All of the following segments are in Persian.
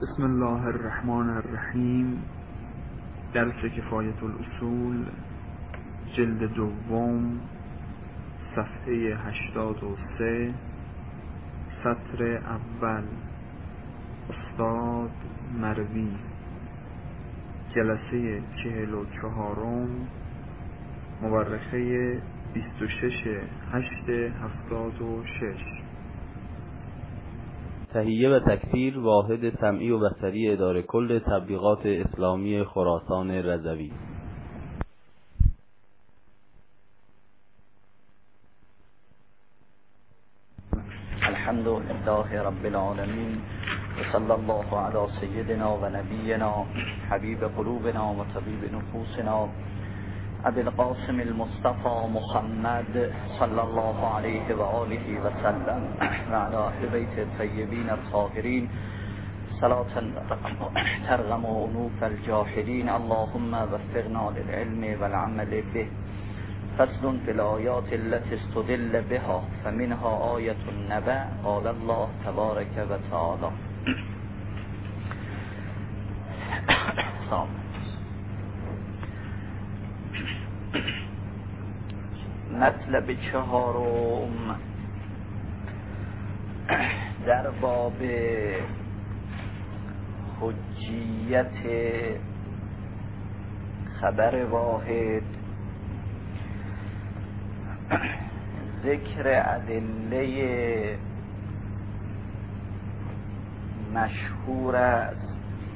بسم الله الرحمن الرحیم. درس کفایت الاصول، جلد دوم، صفحه 83، سطر اول. استاد مروی، جلسه 44، مورخه 26/8/76. تهیه و تکثیر واحد سمعی و بصری اداره کل تبلیغات اسلامی خراسان رضوی. الحمد لله رب العالمین و صلی الله علی سیدنا و نبینا حبیب قلوبنا و طبیب نفوسنا ابی القاسم المصطفى محمد صلی الله علیه و آله و سلم و علی اهل بیت الطیبین الطاهرین صلاة ترغم انوف الجاحدین. اللهم وفقنا للعلم والعمل به. فصل في الآيات التي استدل بها فمنها آية النبأ قال الله تبارك وتعالى. مطلب چهارم در باب حجیت خبر واحد، ذکر ادله مشهور است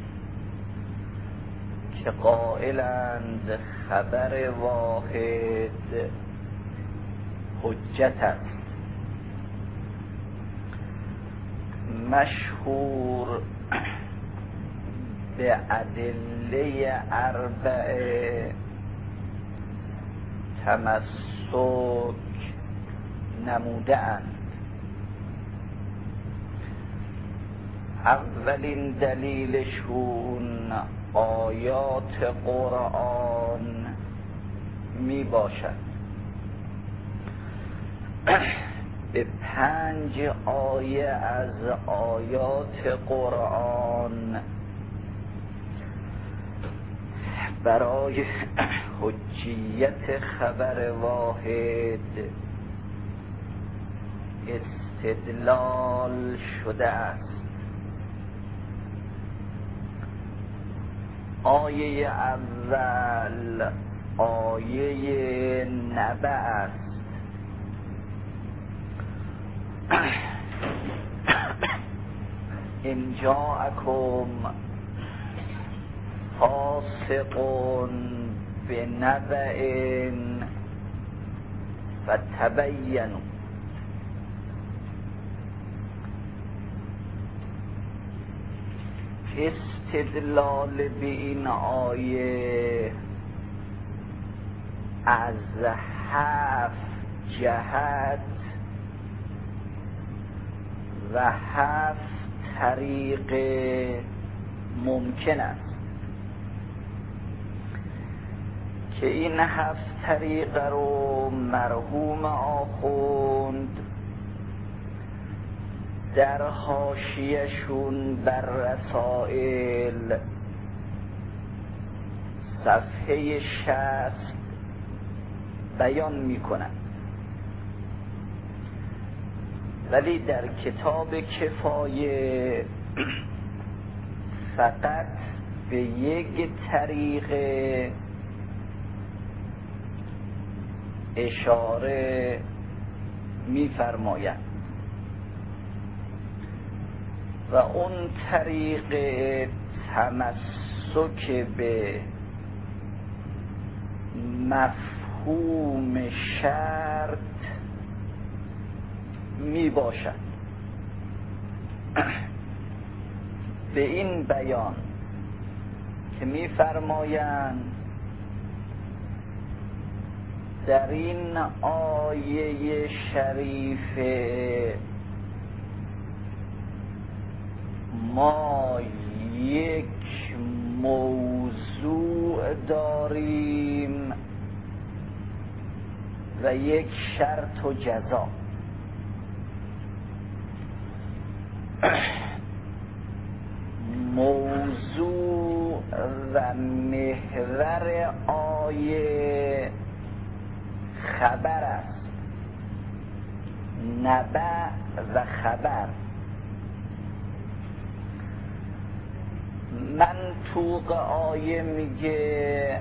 که قائلند خبر واحد حجت است. مشهور به ادله اربعه تمسک نموده اند. اولین دلیلشون آیات قرآن می باشد. به 5 آیه از آیات قرآن برای حجیت خبر واحد استدلال شده است. آیه اول آیه نبأ است. ان جاءکم فاسق بنبأ فتبینوا. استدلال به این آیه از 7 جهت و 7 طریق ممکن است که این 7 طریق رو مرحوم آخوند در حاشیه‌شون بر رسائل صفحه 60 بیان میکنند، ولی در کتاب کفایه فقط به یک طریق اشاره می‌فرمایند و اون طریق تمسک به مفهوم شرط می باشد. به این بیان که می فرمایند در این آیه شریفه ما یک موضوع داریم و یک شرط و جزا. و محور آیه خبر است. نبأ و خبر. منطوق آیه میگه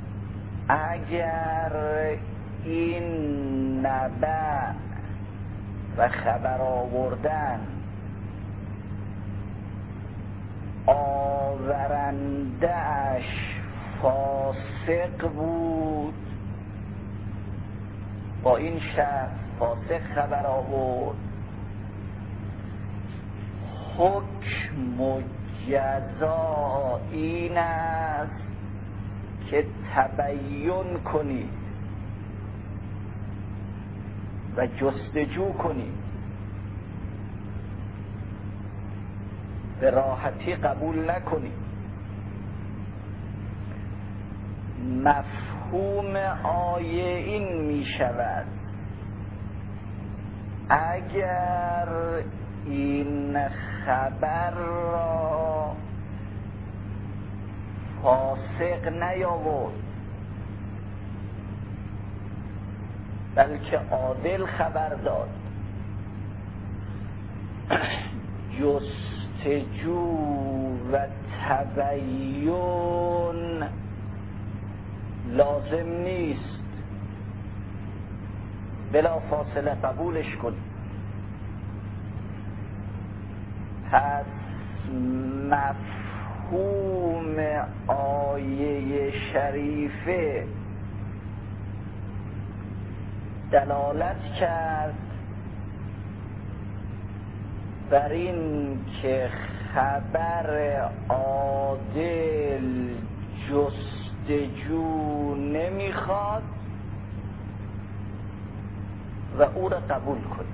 اگر این نبأ و خبر آوردن آورنده‌اش فاسق بود، با این شرط فاسق خبر آورد، حکم و جزا این است که تبیین کنی و جستجو کنی، به راحتی قبول نکنی. مفهوم آیه این می شود اگر این خبر را فاسق نیاورد بلکه عادل خبر داد، جستجو و تبیین لازم نیست، بلا فاصله قبولش کن. پس مفهوم آیه شریفه دلالت کرد بر این که خبر عادل جستجو نمیخواد و او را قبول کنید.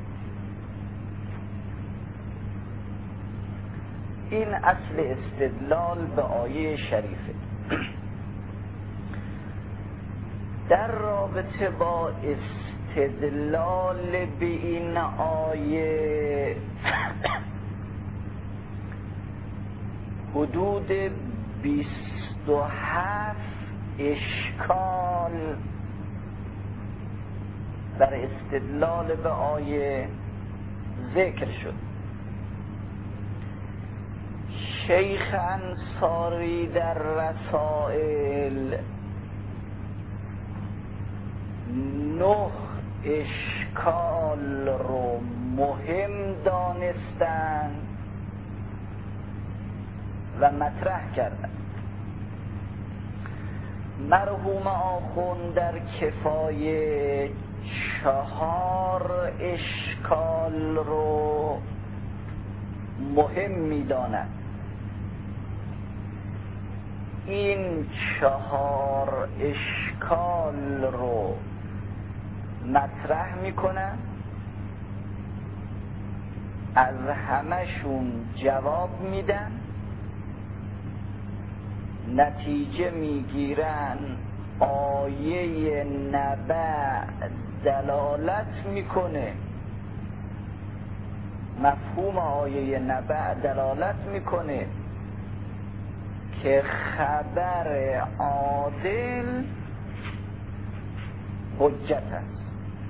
این اصل استدلال به آیه شریفه. در رابطه با استدلال به این آیه حدود 27 اشکال در استدلال به آیه ذکر شد. شیخ انصاری در رسائل 9 اشکال رو مهم دانستند و مطرح کردند. مرحوم آخوند در کفایه 4 اشکال رو مهم می‌دانند. این 4 اشکال رو مطرح میکنن، از همشون جواب میدن، نتیجه میگیرن آیه نبأ دلالت میکنه، مفهوم آیه نبأ دلالت میکنه که خبر عادل حجت است.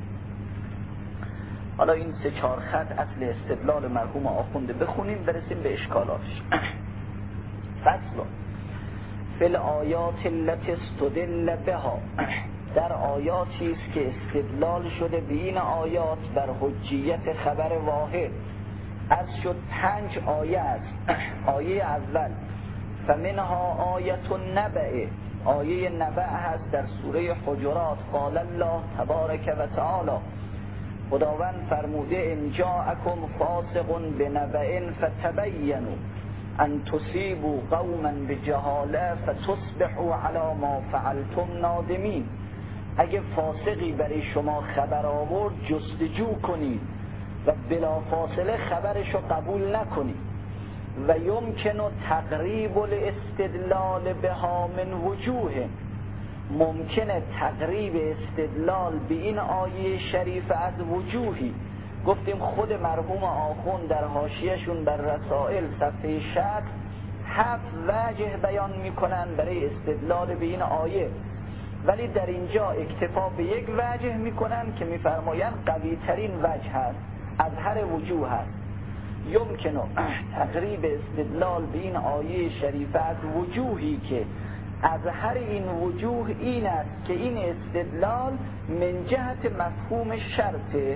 حالا این 3-4 خط اصل استدلال مرحوم آخونده بخونیم برسیم به اشکالاتش. فصل فی الآیات التي استدل بها، در آیاتی است که استدلال شده به این آیات بر حجیت خبر واحد. از شد 5 آیه است. آیه اول فمنها آیت النبأ، آیه نبأ هست در سوره حجرات. قال الله تبارک و تعالی، خداوند فرموده ان جاءکم فاسق بنبأ فتبینوا ان تصیبوا قوما بجهاله فتصبحوا علی ما فعلتم نادمین. اگه فاسقی برای شما خبر آورد جستجو کنید و بلافاصله خبرشو قبول نکنید. و یمکن تقریب الاستدلال بها من وجوه، ممکنه تقریب استدلال به این آیه شریف از وجوهی. گفتیم خود مرحوم آخوند در حاشیه‌شون بر رسائل صفحه 60 7 وجه بیان میکنن برای استدلال به این آیه، ولی در اینجا اکتفا به یک وجه میکنن که میفرمایند قوی ترین وجه هست، از هر وجوه هست. یمکن تقریب استدلال به این آیه شریفه از وجوهی که از هر این وجوه این است که این استدلال من جهت مفهوم شرط،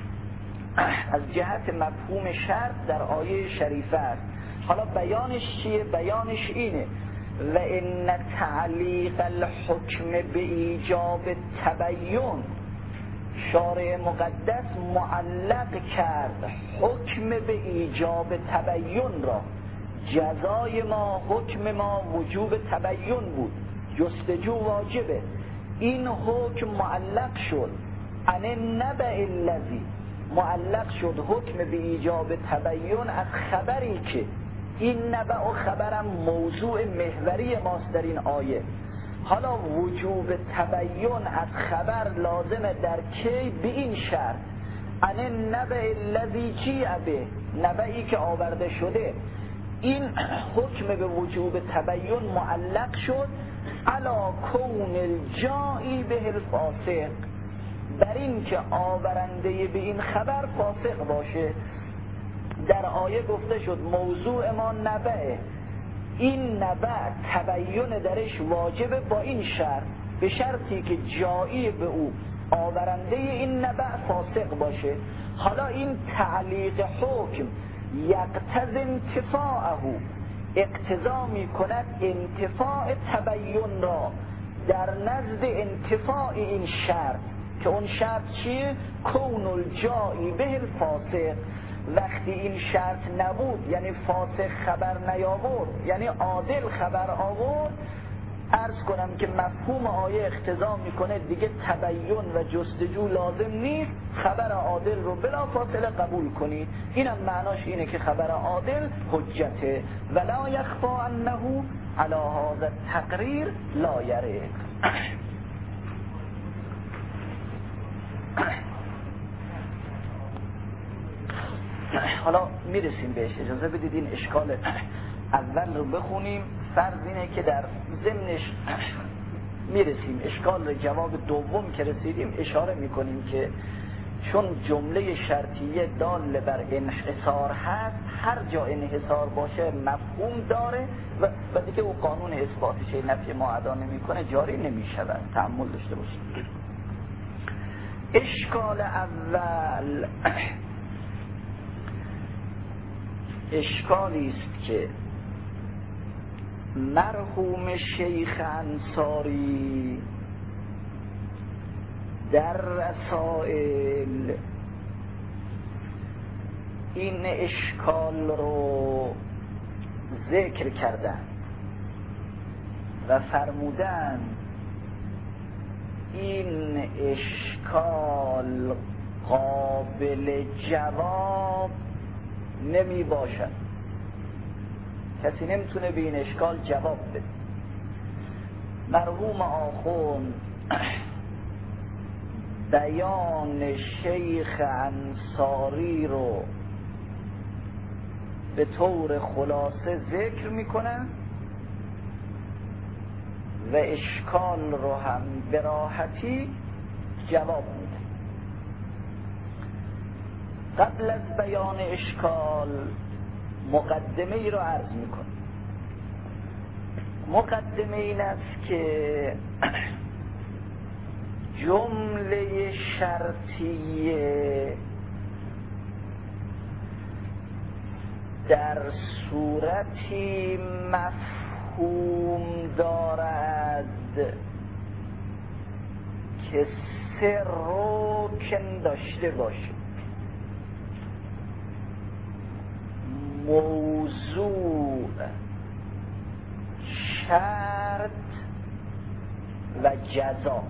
از جهت مفهوم شرط در آیه شریفه است. حالا بیانش چیه؟ بیانش اینه: و ان تعلیق الحکم به ایجاب تبیین، شارع مقدس معلق کرد حکم به ایجاب تبیین را. جزای ما، حکم ما وجوب تبیین بود، جستجو واجبه. این حکم معلق شد عن النبأ الذی، معلق شد حکم به ایجاب تبیین از خبری که این نبأ و خبرم موضوع محوری ماست در این آیه. حالا وجوب تبیین از خبر لازمه در کی؟ به این شرط: عن النبأ الذی جیء به، نبأی که آورده شده. این حکم به وجوب تبیین معلق شد علی کون الجائی به الفاسق، بر این که آورنده به این خبر فاسق باشه. در آیه گفته شد موضوع ما نبأه، این نبأ تبیین درش واجبه با این شرط، به شرطی که جایی به او آورنده این نبأ فاسق باشه. حالا این تعلیق حکم یقتضی انتفاعه، اقتضا می کند انتفاع تبیین را در نزد انتفاع این شرط، که اون شرط چیه؟ کون الجائی به الفاسق. وقتی این شرط نبود، یعنی فاسق خبر نیاورد، یعنی عادل خبر آورد، عرض کنم که مفهوم آیه اقتضا میکنه دیگه تبیین و جستجو لازم نیست، خبر عادل رو بلا فاصله قبول کنید. اینم معناش اینه که خبر عادل حجته. ولا یخفا انه علی هذا التقریر لا یرق. حالا میرسیم بهش، اجازه بدید این اشکال اول رو بخونیم. فرض اینه که در ضمنش میرسیم اشکال جواب دوم که رسیدیم اشاره میکنیم که چون جمله شرطیه دال بر انحصار هست، هر جا انحصار باشه مفهوم داره و دیگه او قانون اثباتش نفی ما ادا نمیکنه، جاری نمیشود. تأمل داشته باشید. اشکال اول اشکالی است که مرحوم شیخ انصاری در رسائل این اشکال رو ذکر کردن و فرمودن این اشکال قابل جواب نمی باشد، کسی نمیتونه به این اشکال جواب بده. مرحوم آخوند بیان شیخ انصاری رو به طور خلاصه ذکر میکنن و اشکال رو هم به راحتی جواب میده. قبل از بیان اشکال مقدمه ای رو عرض میکنم. مقدمه این است که جمله شرطیه در صورتی مفهوم دارد که سه رکن داشته باشه: موضوع، شرط و جزا.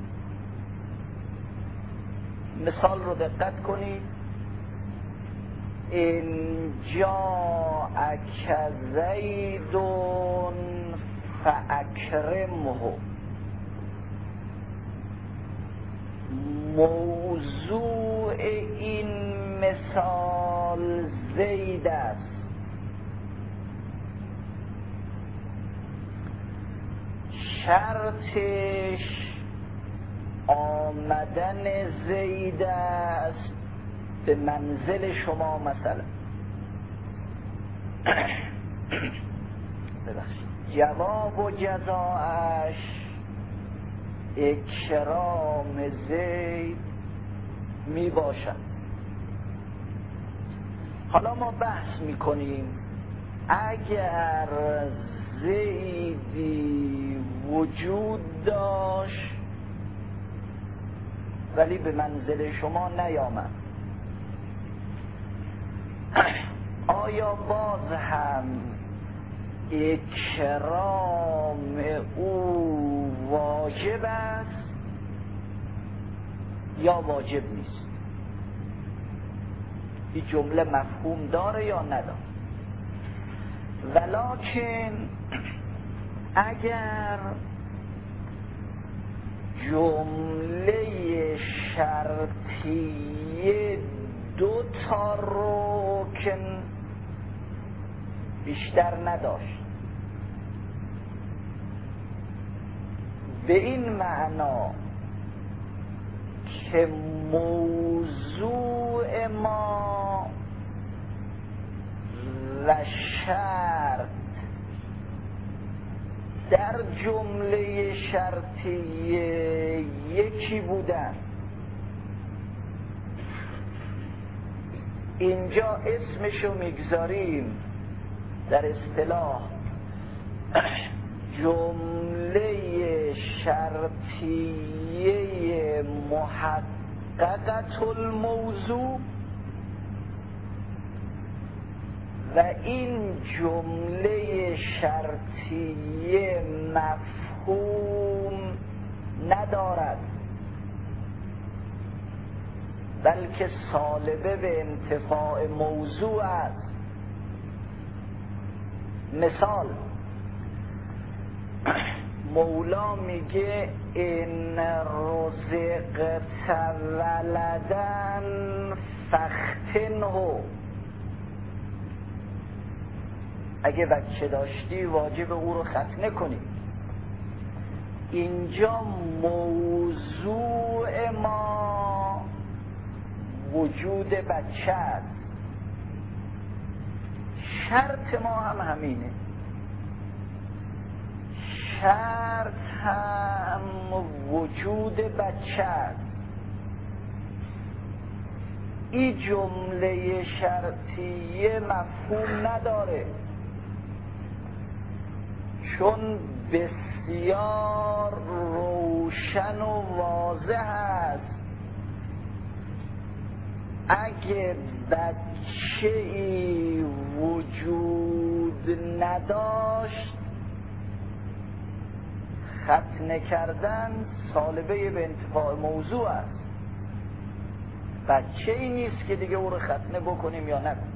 مثال رو دقت کنید: ان جاءک زید فاکرمه. موضوع این مثال زید است، شرطش آمدن زید است به منزل شما مثلا. جواب و جزاءش اکرام زید می باشد. حالا ما بحث می کنیم اگر زیدی وجود داشت ولی به منزل شما نیامد، آیا باز هم اکرام او واجب است یا واجب نیست؟ این جمله مفهوم داره یا نداره؟ ولکن اگر جمله شرطیه دو تا رکن بیشتر نداشت، به این معنا که موضوع ما و شرط در جمله شرطیه یکی بودن، اینجا اسمشو میگذاریم در اصطلاح جمله شرطیه محققة الموضوع و این جمله شرطیه مفهوم ندارد بلکه سالبه به انتفاع موضوع است. مثال مولا میگه این رزقت ولدن فختنه، اگه بچه داشتی واجب او رو ختنه کنی. اینجا موضوع ما وجود بچه است، شرط ما هم همینه، شرط هم وجود بچه است. این جمله شرطیه مفهوم نداره چون بسیار روشن و واضح است. اگه بچه ای وجود نداشت ختنه کردن سالبه به انتفاع موضوع است، بچه ای نیست که دیگه او رو ختنه بکنیم یا نکنیم.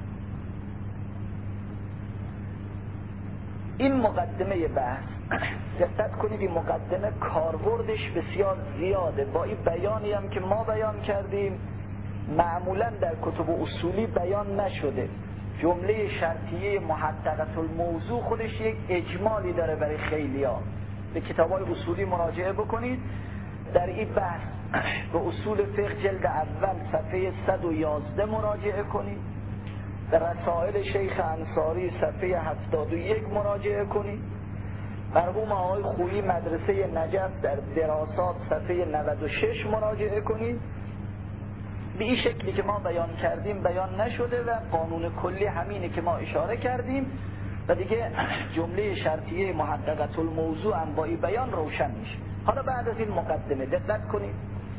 این مقدمه بحث، دقت کنید این مقدمه کاربردش بسیار زیاده. با این بیانی هم که ما بیان کردیم معمولا در کتب اصولی بیان نشده. جمله شرطیه محققة الموضوع خودش یک اجمالی داره برای خیلیا. به کتاب‌های اصولی مراجعه بکنید، در این بحث به اصول فقه جلد اول صفحه 111 مراجعه کنید، به رسائل شیخ انصاری صفحه 71 مراجعه کنید، مرحوم آقای خویی مدرسه نجف در دراسات صفحه 96 مراجعه کنید. به این شکلی که ما بیان کردیم بیان نشده و قانون کلی همینه که ما اشاره کردیم و دیگه جمله شرطیه محققة الموضوع هم با این بیان روشن میشه. حالا بعد از این مقدمه دقت کنید،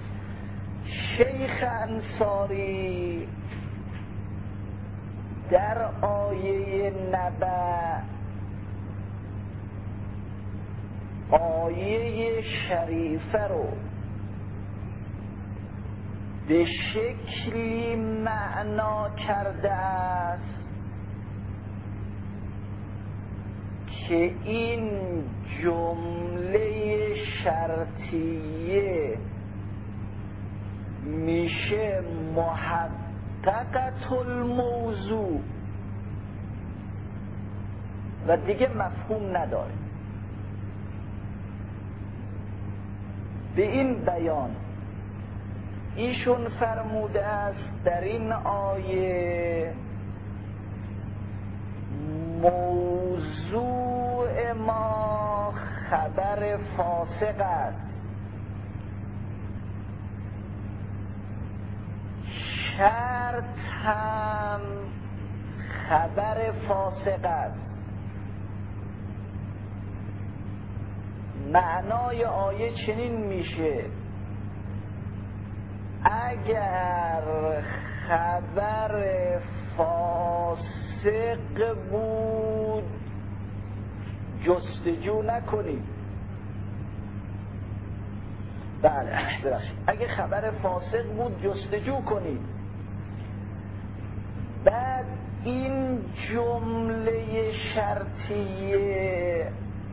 شیخ انصاری در آیه نبأ آیه شریفه رو به شکلی معنا کرده است که این جمله شرطیه میشه محققة الموضوع و دیگه مفهوم نداره. به این بیان ایشون فرموده است در این آیه موضوع ما خبر فاسق است، شرط هم خبر فاسق است. معنای آیه چنین میشه اگر خبر فاسق بود جستجو نکنید. بله ببخشید، اگه خبر فاسق بود جستجو کنید. بعد این جمله شرطیه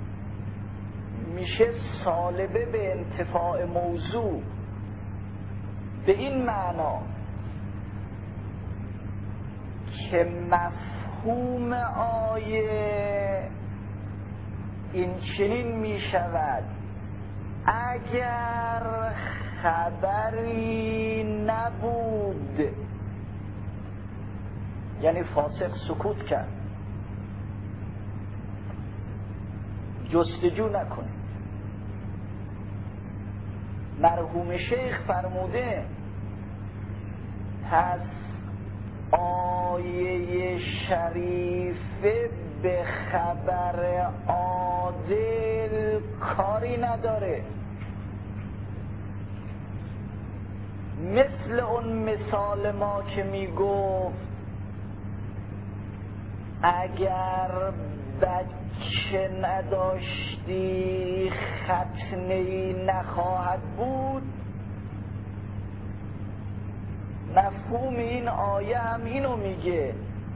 میشه سالبه به انتفاع موضوع، به این معنا که مفهوم آیه این چنین می شود اگر خبری نبود، یعنی فاسق سکوت کرد، جستجو نکنید. مرحوم شیخ فرموده پس آیه شریفه به خبر عادل کاری نداره، مثل اون مثال ما که میگفت اگر بچه نداشتی ختنه‌ای نخواهد بود. مفهوم این آیه هم اینو میگه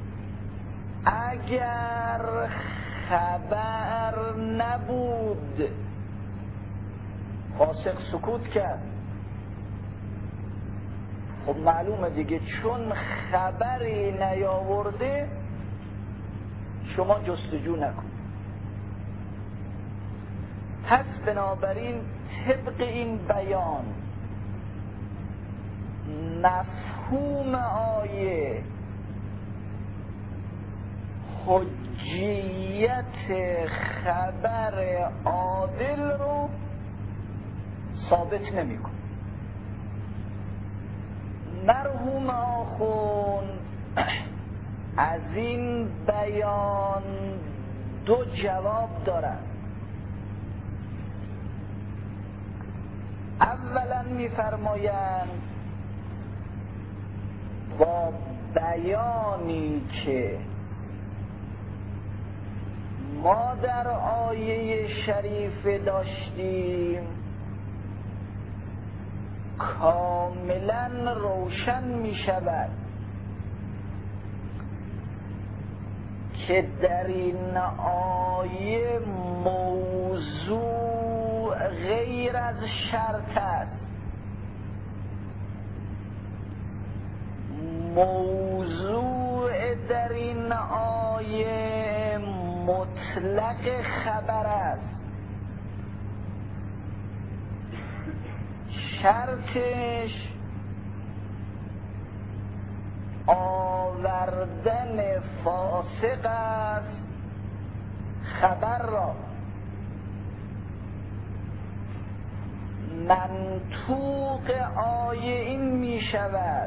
اگر خبر نبود، فاسق سکوت کرد، خب معلومه دیگه چون خبری نیاورده شما جستجو نکن. پس بنابراین طبق این بیان مفهوم آیه حجیت خبر عادل رو ثابت نمی‌کنه. مرحوم آخوند از این بیان دو جواب دارن. اولا می‌فرمایند با بیانی که ما در آیه شریف داشتیم کاملا روشن می شود که در این آیه موضوع غیر از شرط است. موضوع در این آیه مطلق خبر است، شرطش آوردن فاسق است خبر را. منطوق آیه این می شود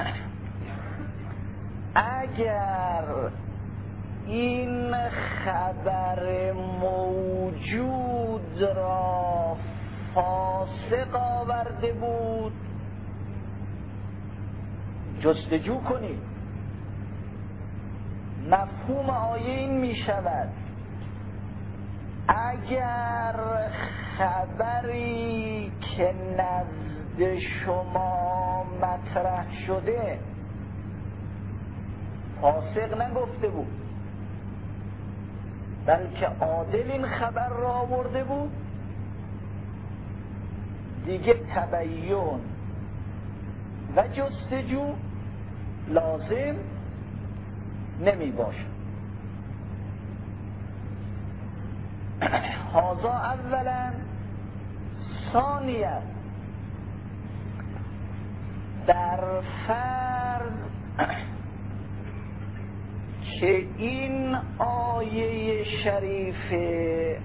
اگر این خبر موجود را فاسق آورده بود جستجو کنید. مفهوم آیه این می شود اگر خبری که نزد شما مطرح شده فاسق نگفته بود بلکه عادل این خبر را آورده بود، دیگه تبیین و جستجو لازم نمی باشد. هذا اولا. ثانیاً در فرض که این آیه شریفه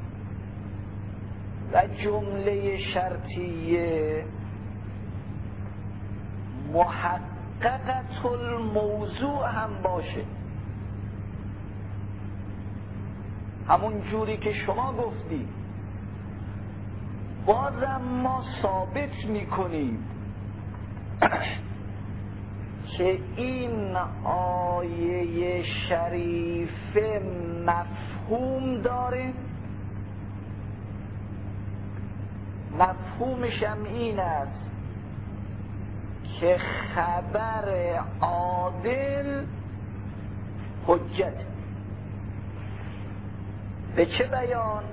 و جمله شرطیه محققة الموضوع هم باشه، همون جوری که شما گفتی، بازم ما ثابت میکنیم که این آیه شریفه مفهوم داره. مفهومش هم این است که خبر عادل حجت. به چه بیان؟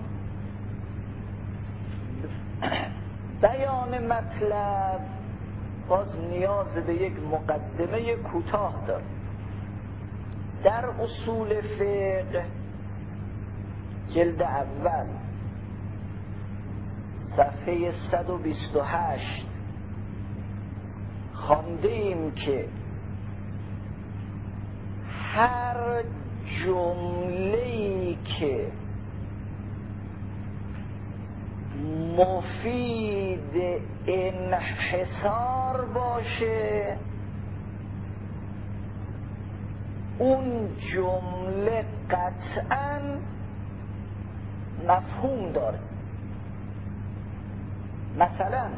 بیان مطلب باز نیاز به یک مقدمه کوتاه داره. در اصول فقه جلد اول صفحه 128 خواندیم که هر جمله‌ای که مفید انحصار باشه اون جمله قطعاً مفهوم داره. مثلا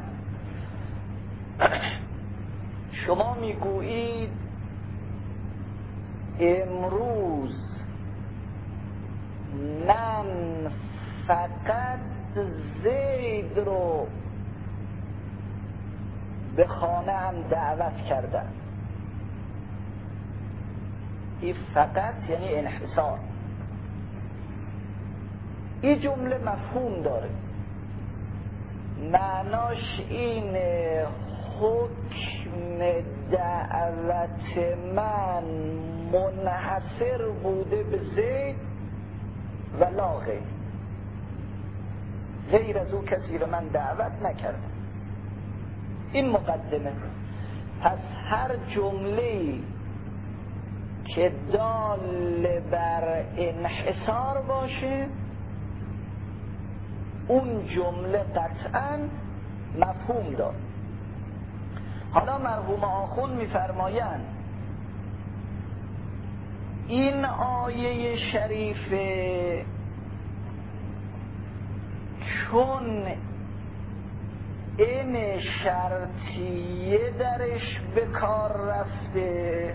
شما میگویید امروز من فقط زید رو به خانه هم دعوت کردم. این فقط یعنی انحصار. این جمله مفهوم داره، معناش اینه حکم دعوت من منحصر بوده به زید و لا غیر، غیر از او کسی رو من دعوت نکردم. این مقدمه. پس هر جمله‌ای که دال بر انحصار باشه اون جمله قطعاً مفهوم داره. حالا مرحوم آخوند می‌فرمایند این آیه شریفه چون این شرطیه درش به کار رفته،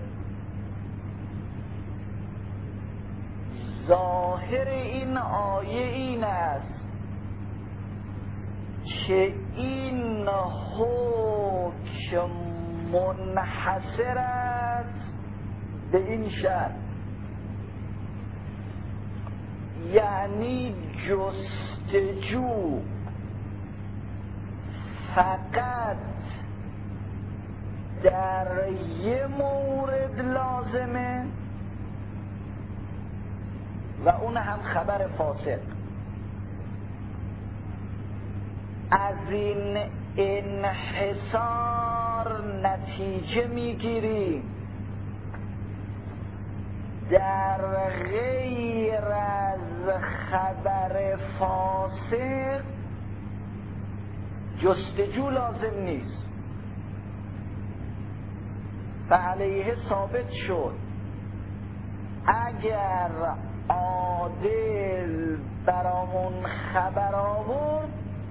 ظاهر این آیه این است که این حکم منحصر است به این شرط، یعنی جستجو فقط در یه مورد لازمه و اون هم خبر فاسق. از این انحصار نتیجه میگیریم در غیر از خبر فاسق جستجو لازم نیست. فعلیه ثابت شد اگر عادل برامون خبر آورد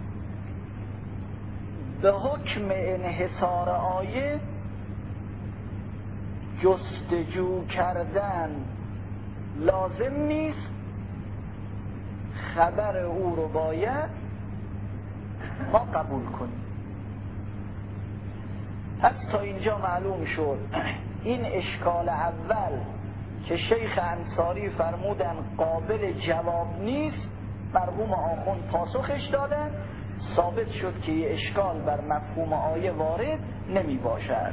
به حکم انحصار آیه جستجو کردن لازم نیست، خبر او رو باید ما قبول کنیم. پس تا اینجا معلوم شد این اشکال اول که شیخ انصاری فرمودن قابل جواب نیست، مرحوم آخوند پاسخش دادن، ثابت شد که یه اشکال بر مفهوم آیه وارد نمی باشد.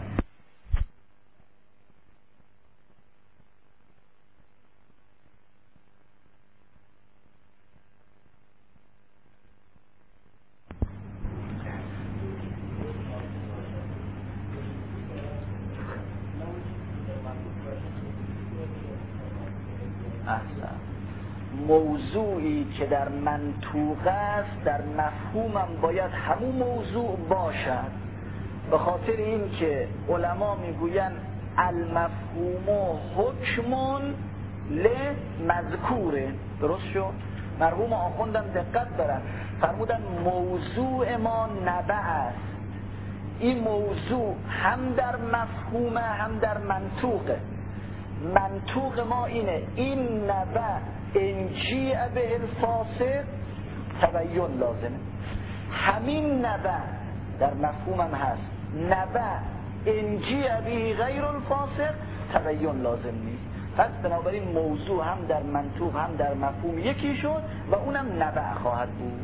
احسن. موضوعی که در منطوق است در مفهومم باید همون موضوع باشد، به خاطر این که علما میگوین المفهوم حکمون لمذکوره. درست شد؟ مرحوم آخوندم دقت دارن، فرمودن موضوع ما نبع است. این موضوع هم در مفهوم هم در منطوقه. منطوق ما اینه این نبع انجیع به الفاسق تبین لازمه. همین نبع در مفهومم هست، نبع انجیع به غیر الفاسق تبین لازم نیست. پس بنابراین موضوع هم در منطوق هم در مفهوم یکی شد و اونم نبع خواهد بود.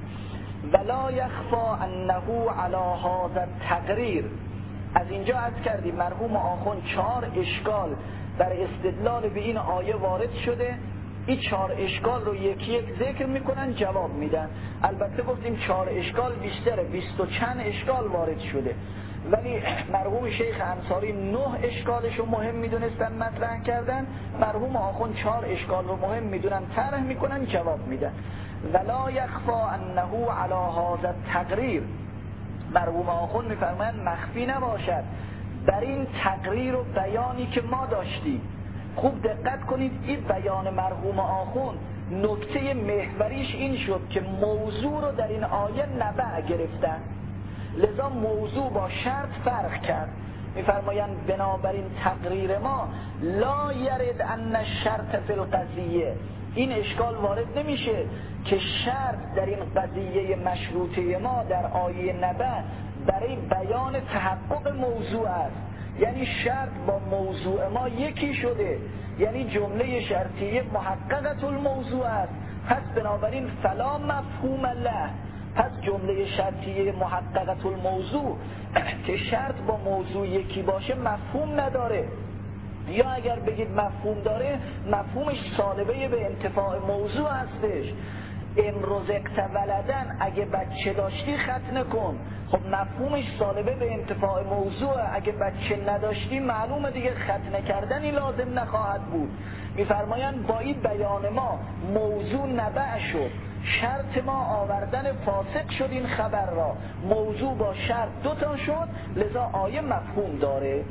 ولا یخفا انه علی هذا التقریر. از اینجا عرض کردیم مرحوم آخوند 4 اشکال در استدلال به این آیه وارد شده. این 4 اشکال رو یکی یک ذکر میکنن، جواب میدن. البته گفتیم 4 اشکال بیشتره، 20 و چند اشکال وارد شده، ولی مرحوم شیخ انصاری 9 اشکالش رو مهم میدونستن مطرح کردن، مرحوم آخوند 4 اشکال رو مهم میدونن طرح میکنن، جواب میدن. ولا یخفا انه علی هذا التقریر. مرحوم آخوند میفرمایند مخفی نباشد در این تقریر و بیانی که ما داشتیم. خوب دقت کنید، این بیان مرحوم آخوند نکته محوریش این شد که موضوع رو در این آیه نبع گرفتن، لذا موضوع با شرط فرق کرد. میفرمایند بنابراین تقریر ما لا یرد ان الشرط فی القضیه. این اشکال وارد نمیشه که شرط در این قضیه مشروطه ما در آیه نبع برای بیان تحقق موضوع است. یعنی شرط با موضوع ما یکی شده، یعنی جمله شرطیه محققة الموضوع است. پس بنابراین فلا مفهوم له. پس جمله شرطیه محققة الموضوع که شرط با موضوع یکی باشه مفهوم نداره، یا اگر بگید مفهوم داره مفهومش سالبه به انتفاع موضوع هستش. امرزقت ولدن، اگه بچه داشتی ختنه کن، خب مفهومش سالبه به انتفاع موضوع. اگه بچه نداشتی معلومه دیگه ختنه کردنی لازم نخواهد بود. میفرمایند با این بیان ما موضوع نبع شد، شرط ما آوردن فاسق شد این خبر را، موضوع با شرط 2 تا شد، لذا آیه مفهوم داره.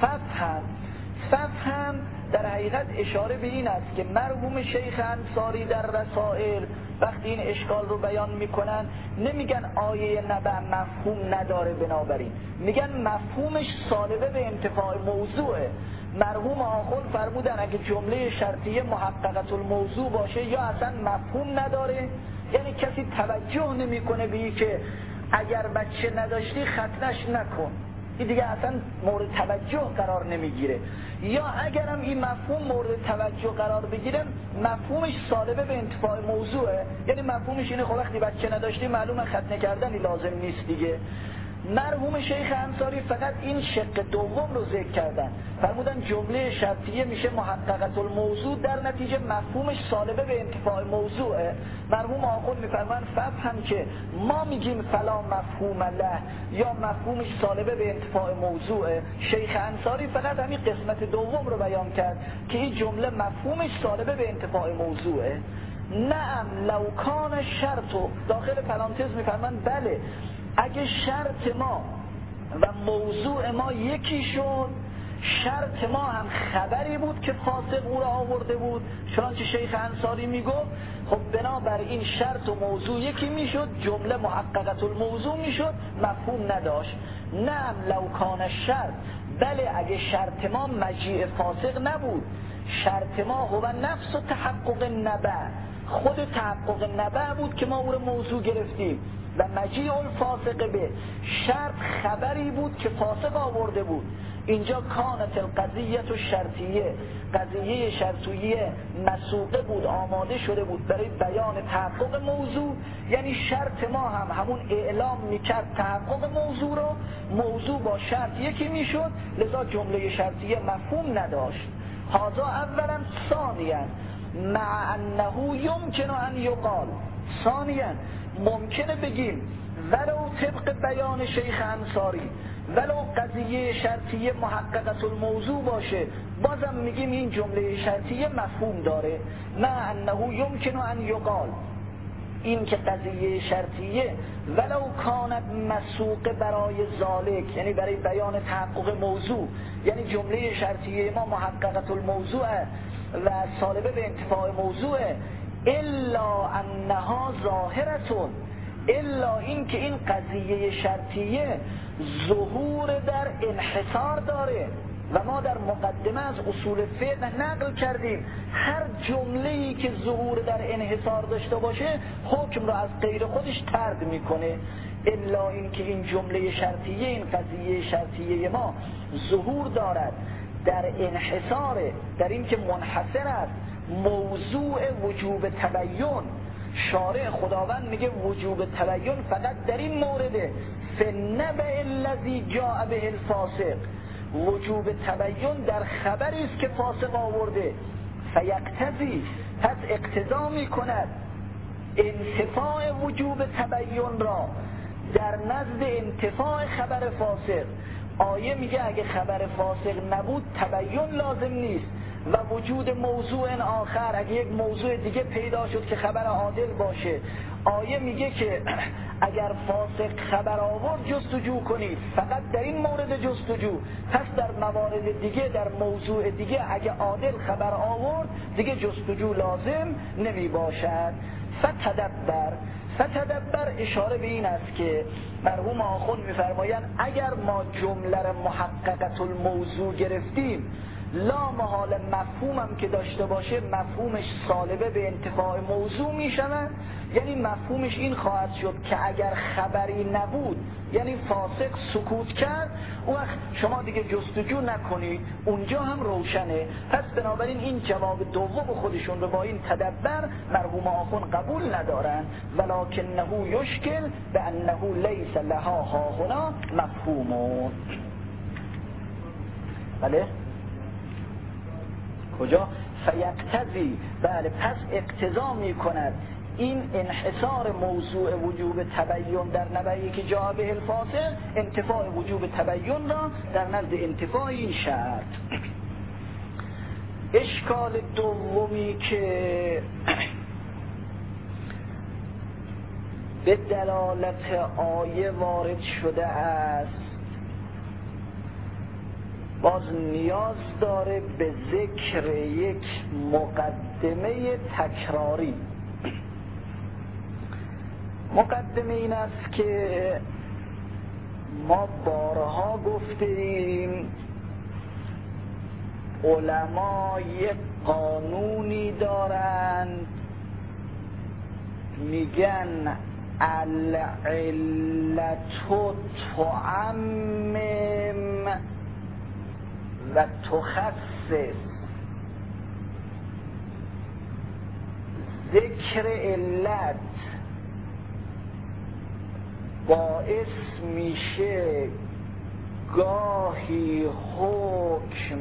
ففهم در حقیقت اشاره به این است که مرحوم شیخ انصاری در رسائل وقتی این اشکال رو بیان میکنن نمیگن آیه نبع مفهوم نداره، بنابراین میگن مفهومش سالبه به انتفاع موضوعه. مرحوم آخوند فرمودن اگه جمله شرطیه محققة الموضوع باشه یا اصلا مفهوم نداره، یعنی کسی توجه نمیکنه به این که اگر بچه نداشتی ختنش نکن، این دیگه اصلا مورد توجه قرار نمیگیره. یا اگرم این مفهوم مورد توجه قرار بگیره مفهومش سالبه به انتفاع موضوعه، یعنی مفهومش اینه خب وقتی بچه نداشتی معلومه ختنه کردنی لازم نیست دیگه. مرحوم شیخ انصاری فقط این شق دوم رو ذکر کردن، فرمودن جمله شرطیه میشه محققة الموضوع، در نتیجه مفهومش سالبه به انتفاع موضوعه. مرحوم آخوند میفرمایند فهم که ما میگیم فلا مفهوم له یا مفهومش سالبه به انتفاع موضوعه، شیخ انصاری فقط همین قسمت دوم رو بیان کرد که این جمله مفهومش سالبه به انتفاع موضوعه. نعم لو کان شرط، داخل پرانتز میفرمایند بله اگه شرط ما و موضوع ما یکی شد، شرط ما هم خبری بود که فاسق او را آورده بود چنانچه شیخ انصاری میگفت، خب بنابر این شرط و موضوع یکی میشد، جمله محققة الموضوع میشد، مفهوم نداشت. نعم لو کان شرط، بله اگه شرط ما مجیء فاسق نبود، شرط ما هو نفس و تحقق نبع، خود تحقق نبع بود که ما او را موضوع گرفتیم و مجیء الفاسق به شرط خبری بود که فاسق آورده بود. اینجا کانت القضیه شرطیه، قضیه شرطیه مسوقه بود، آماده شده بود برای بیان تحقق موضوع، یعنی شرط ما هم همون اعلام میکرد تحقق موضوع رو، موضوع با شرط یکی میشد، لذا جمله شرطیه مفهوم نداشت. هذا اولا. ثانیا مع انه یمکن ان یقال، ثانیا ممکنه بگیم ولو طبق بیان شیخ انصاری ولو قضیه شرطیه محققت الموضوع باشه، بازم میگیم این جمله شرطیه مفهوم داره. نه انه یمکن ان یقال، این که قضیه شرطیه ولو کانت مسوق برای ذالک، یعنی برای بیان تحقق موضوع، یعنی جمله شرطیه ما محققت الموضوع و سالبه به انتفاع موضوع، الا انها ظاهرتون، الا این که این قضیه شرطیه ظهور در انحصار داره و ما در مقدمه از اصول فقه نقل کردیم هر جمله‌ای که ظهور در انحصار داشته باشه حکم را از غیر خودش طرد میکنه. الا این که این جمله شرطیه، این قضیه شرطیه ما ظهور دارد در انحصار، در این که منحصر است موضوع وجوب تبیین. شارع خداوند میگه وجوب تبیین فقط در این مورده، فنبع الذی جاء به الفاسق، وجوب تبیین در خبری است که فاسق آورده، فیقتضی، پس اقتضا میکند انتفاع وجوب تبیین را در نزد انتفاع خبر فاسق. آیه میگه اگه خبر فاسق نبود تبیین لازم نیست و وجود موضوع آخر، اگه یک موضوع دیگه پیدا شد که خبر عادل باشه، آیه میگه که اگر فاسق خبر آورد جستجو کنید، فقط در این مورد جستجو، پس در موارد دیگه، در موضوع دیگه اگه عادل خبر آورد دیگه جستجو لازم نمی باشد. فتدبر اشاره به این است که مرحوم آخوند میفرمایند اگر ما جمله محققت الموضوع گرفتیم، لا محال مفهومم که داشته باشه مفهومش سالبه به انتفاع موضوع می شود، یعنی مفهومش این خواهد شد که اگر خبری نبود، یعنی فاسق سکوت کرد، اون وقت شما دیگه جستجو نکنید، اونجا هم روشنه. پس بنابراین این جواب دوم خودشون رو با این تدبر مرحوم آخوند قبول ندارن، ولکنه یشکل به انه لیس لها هاهنا مفهومون. بله؟ کجا؟ فیقتضی، بله، پس اقتضا می کند این انحصار موضوع وجوب تبیین در نبعی که جا به الفاسق، انتفاع وجوب تبیین را در نزد انتفاع این شرط. اشکال دومی که به دلالت آیه وارد شده است باز نیاز داره به ذکر یک مقدمه تکراری. مقدمه این است که ما بارها گفتیم علما یک قانونی دارند میگن العلت تعمم و تخصص. ذکر علت باعث میشه گاهی حکم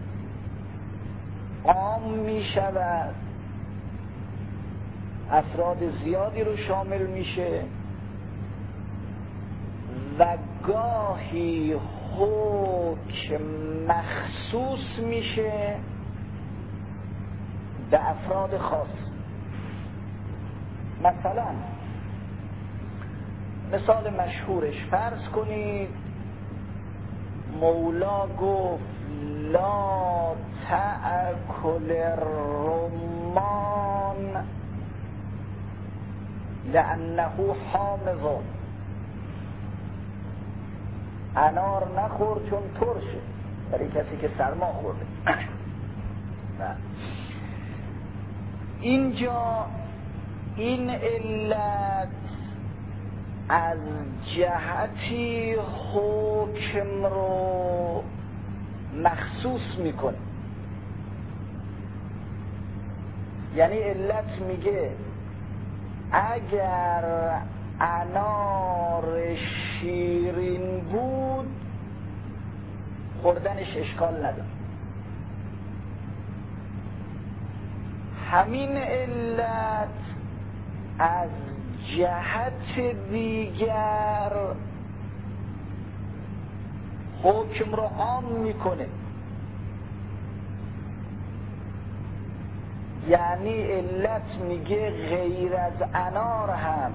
عام میشود، افراد زیادی رو شامل میشه، و گاهی حکم مخصوص میشه به افراد خاص. مثلا مثال مشهورش فرض کنید مولا گفت لا تأکل الرمان لأنه حامض، انار نخور چون ترشه، برای کسی که سرما خورده. اینجا این علت از جهتی حکم رو مخصوص میکنه، یعنی علت میگه اگر انار شیرین بود خوردنش اشکال نداره. همین علت از جهت دیگر حکم رو عام میکنه. یعنی علت میگه غیر از انار هم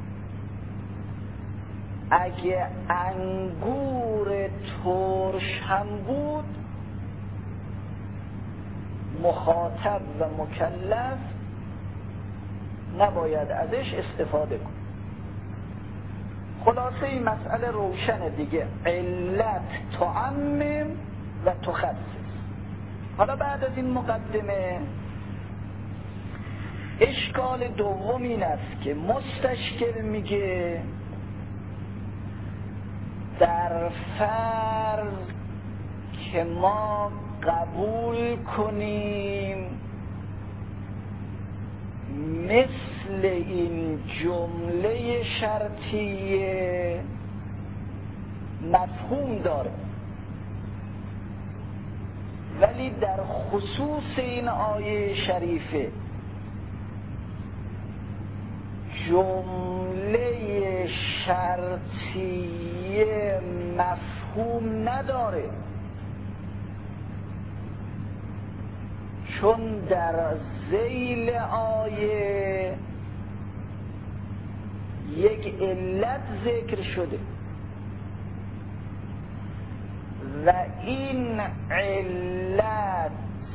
اگه انگور ترش هم بود مخاطب و مکلف نباید ازش استفاده کن. خلاصه این مسئله روشنه دیگه، علت تعمم و تخصص. حالا بعد از این مقدمه اشکال دوم این است که مستشکل میگه در فرض که ما قبول کنیم مثل این جمله شرطیه مفهوم داره، ولی در خصوص این آیه شریفه جمله شرطیه مفهوم نداره، چون در ذیل آیه یک علت ذکر شده و این علت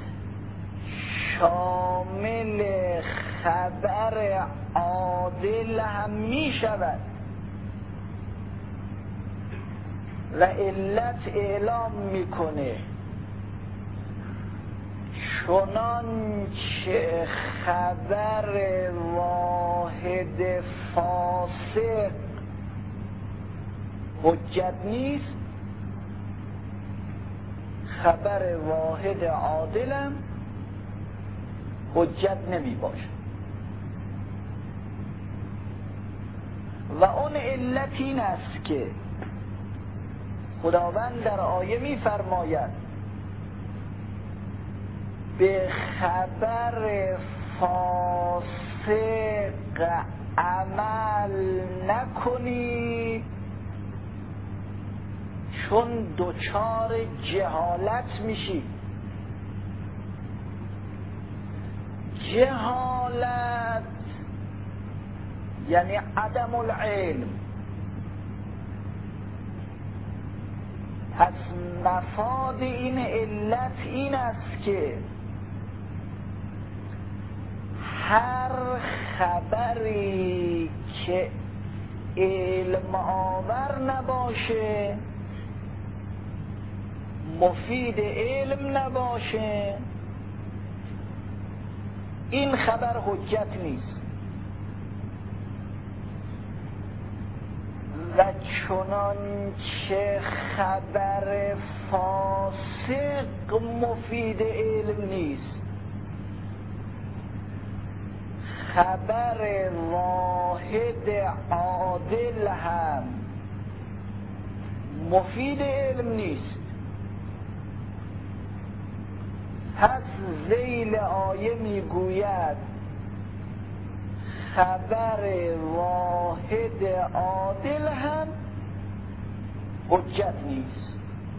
شامل خبر عادل هم می شود و علت اعلام میکنه چنانچه خبر واحد فاسق حجت نیست، خبر واحد عادلم حجت نمی باشه. و اون علت این است که خداوند در آیه می فرماید به خبر فاسق عمل نکنید چون دچار جهالت میشی. جهالت یعنی عدم العلم. پس مفاد این علت این است که هر خبری که علم آور نباشه، مفید علم نباشه، این خبر حجت نیست. و چنانچه خبر فاسق مفید علم نیست، خبر واحد عادل هم مفید علم نیست. پس ذیل آیه میگوید خبر واحد عادل هم حجت نیست.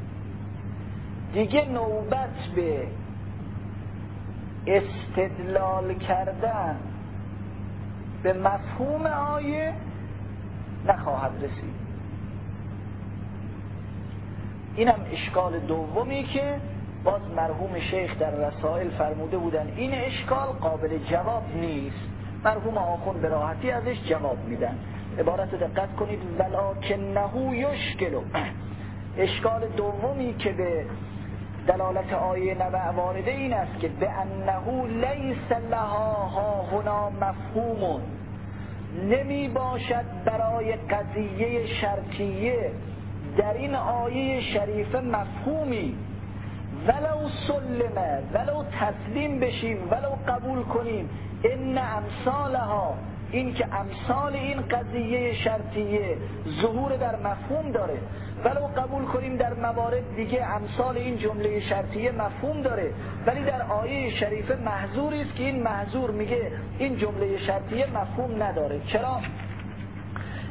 دیگه نوبت به استدلال کردن به مفهوم آیه نخواهد رسید. اینم اشکال دومی که باز مرحوم شیخ در رسائل فرموده بودن این اشکال قابل جواب نیست. مرحوم آخوند به راحتی ازش جواب میدن. عبارت دقت کنید، ولکنه یشکل. اشکال دومی که به دلالت آیه نبع وارده این است که به انه لیس لها ها هنا مفهوم، نمی باشد برای قضیه شرطیه در این آیه شریفه مفهومی، ولو سلمه، ولو تسلیم بشیم، ولو قبول کنیم ان امثالها، این که امثال این قضیه شرطیه ظهور در مفهوم داره، ولو قبول کنیم در موارد دیگه امثال این جمله شرطیه مفهوم داره، ولی در آیه شریفه محظوری است که این محظور میگه این جمله شرطیه مفهوم نداره. چرا؟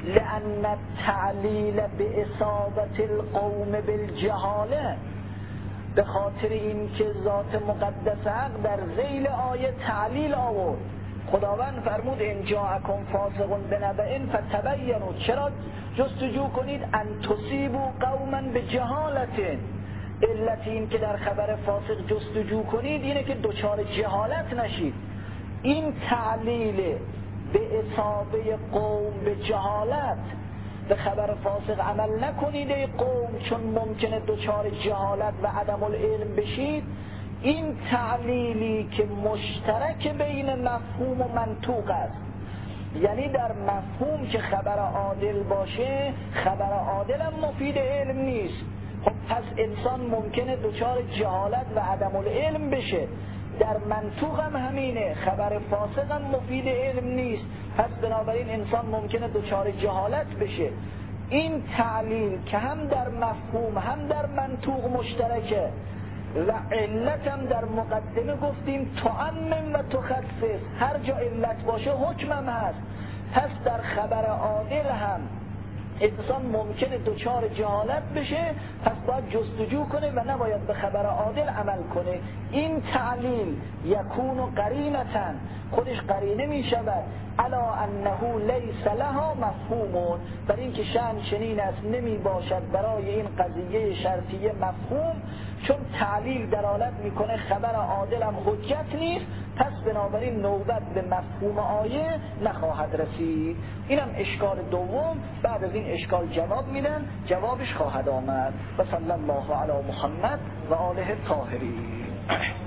لأن التعلیل به اصابت القوم بالجهاله، به خاطر این که ذات مقدس حق در ذیل آیه تعلیل آورد. خداوند فرمود ان جاءکم فاسق بنبأ فتبینوا، چرا جستجو کنید ان تصیبوا قوما بجهالة، علت این که در خبر فاسق جستجو کنید اینه که دچار جهالت نشید. این تعلیل به اصابه قوم به جهالت، به خبر فاسق عمل نکنید ای قوم چون ممکنه دچار جهالت و عدم العلم بشید. این تعلیلی که مشترک بین مفهوم و منطوق است، یعنی در مفهوم که خبر عادل باشه، خبر عادل هم مفید علم نیست. خب پس انسان ممکنه دچار جهالت و عدم العلم بشه. در منطوق هم همینه، خبر فاسق هم مفید علم نیست، پس بنابراین انسان ممکنه دچار جهالت بشه. این تعلیل که هم در مفهوم هم در منطوق مشترکه و علت هم در مقدمه گفتیم تعمم و تخصص، هر جا علت باشه حکم هم هست. پس در خبر عادل هم انسان ممکنه دچار جهالت بشه، پس باید جستجو کنه و نباید به خبر عادل عمل کنه. این تعلیل یکون قرینتن، خودش قرینه می شود علا انه لیس لها مفهومون، بر این که شأن چنین است نمی باشد برای این قضیه شرطیه مفهوم، چون تعلیل دلالت میکنه خبر عادل هم حجت نیست، پس بنابراین نوبت به مفهوم آیه نخواهد رسید. اینم اشکال دوم. بعد از این اشکال جواب میدن، جوابش خواهد آمد. و صلی الله علی محمد و آله الطاهرین.